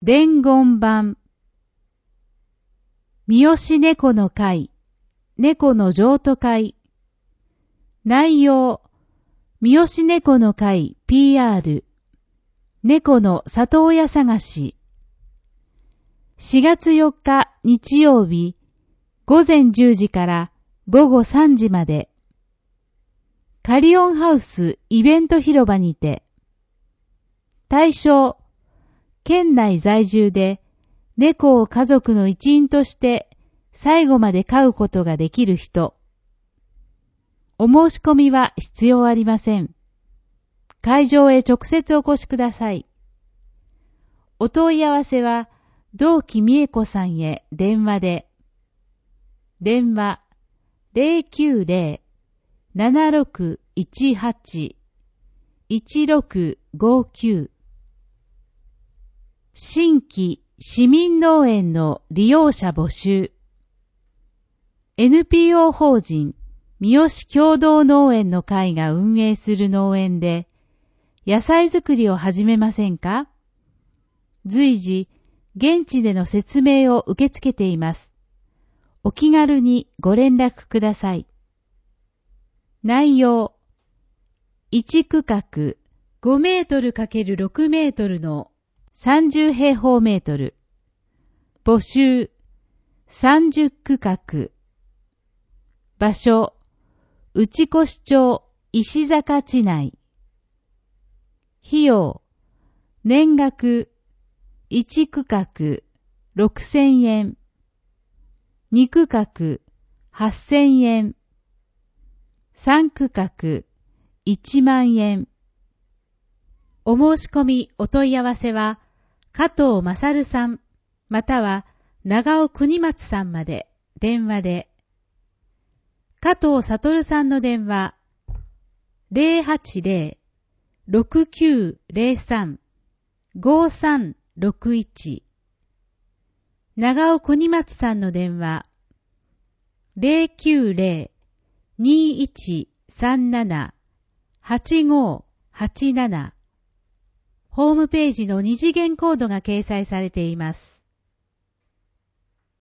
伝言版。三好猫の会、猫の譲渡会。内容、三好猫の会 PR、猫の里親探し。4月4日日曜日、午前10時から午後3時まで。カリオンハウスイベント広場にて。対象、県内在住で猫を家族の一員として最後まで飼うことができる人。お申し込みは必要ありません。会場へ直接お越しください。お問い合わせは同期美恵子さんへ電話で。電話 090-7618-1659。新規市民農園の利用者募集。NPO 法人三好共同農園の会が運営する農園で野菜作りを始めませんか？随時現地での説明を受け付けています。お気軽にご連絡ください。内容、1区画5メートル×6メートルの30平方メートル。募集30区画。場所、内越町石坂地内。費用、年額1区画6000円。2区画8000円。3区画1万円。お申し込みお問い合わせは加藤勝さんまたは長尾国松さんまで電話で。加藤悟さんの電話 080-6903-5361。長尾国松さんの電話 090-2137-8587。ホームページの二次元コードが掲載されています。